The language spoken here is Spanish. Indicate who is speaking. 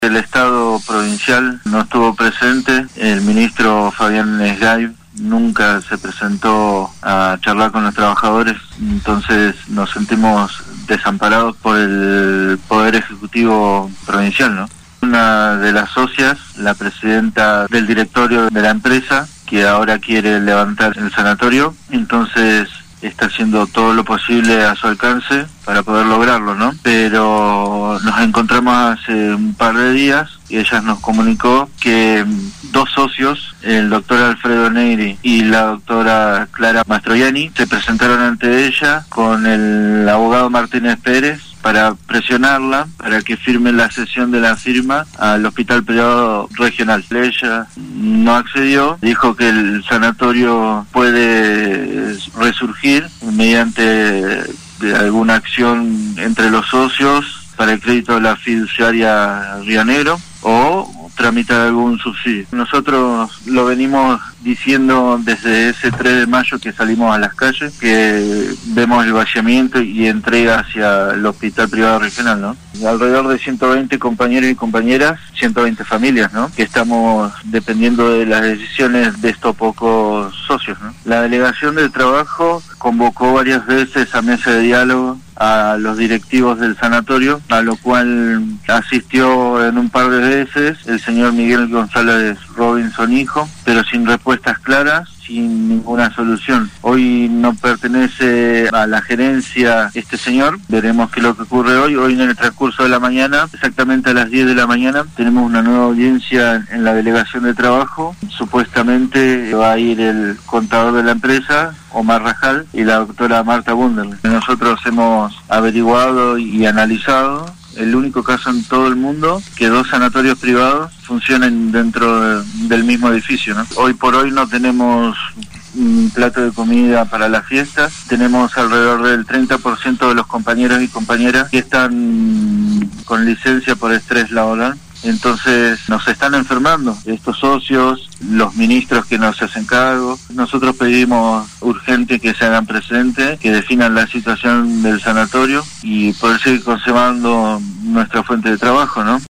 Speaker 1: El Estado provincial no estuvo presente, el ministro Fabián Esgay nunca se presentó a charlar con los trabajadores, entonces nos sentimos desamparados por el Poder Ejecutivo Provincial, ¿no? Una de las socias, la presidenta del directorio de la empresa, que ahora quiere levantar el sanatorio, entonces está haciendo todo lo posible a su alcance para poder lograrlo, ¿no? Pero nos encontramos hace un par de días y ella nos comunicó que dos socios, el doctor Alfredo Negri y la doctora Clara Mastroianni, se presentaron ante ella con el abogado Martínez Pérez para presionarla para que firme la cesión de la firma al Hospital Privado Regional. Ella no accedió, dijo que el sanatorio puede resurgir mediante alguna acción entre los socios para el crédito de la fiduciaria Río Negro o tramitar algún subsidio. Nosotros lo venimos diciendo desde ese 3 de mayo que salimos a las calles, que vemos el vaciamiento y entrega hacia el Hospital Privado Regional, ¿no? Alrededor de 120 compañeros y compañeras, 120 familias, ¿no? Que estamos dependiendo de las decisiones de estos pocos socios, ¿no? La delegación de trabajo convocó varias veces a mesa de diálogo a los directivos del sanatorio, a lo cual asistió en un par de veces el señor Miguel González Robinson hijo, pero sin respuestas claras, sin ninguna solución. Hoy no pertenece a la gerencia este señor, veremos qué es lo que ocurre hoy. Hoy en el transcurso de la mañana, exactamente a las 10 de la mañana, tenemos una nueva audiencia en la delegación de trabajo. Supuestamente va a ir el contador de la empresa, Omar Rajal, y la doctora Marta Bunderle. Nosotros hemos averiguado y analizado el único caso en todo el mundo que dos sanatorios privados funcionen dentro del mismo edificio, ¿no? Hoy por hoy no tenemos un plato de comida para la fiesta, tenemos alrededor del 30% de los compañeros y compañeras que están con licencia por estrés laboral. Entonces nos están enfermando estos socios, los ministros que nos hacen cargo. Nosotros pedimos urgente que se hagan presentes, que definan la situación del sanatorio y poder seguir conservando nuestra fuente de trabajo, ¿no?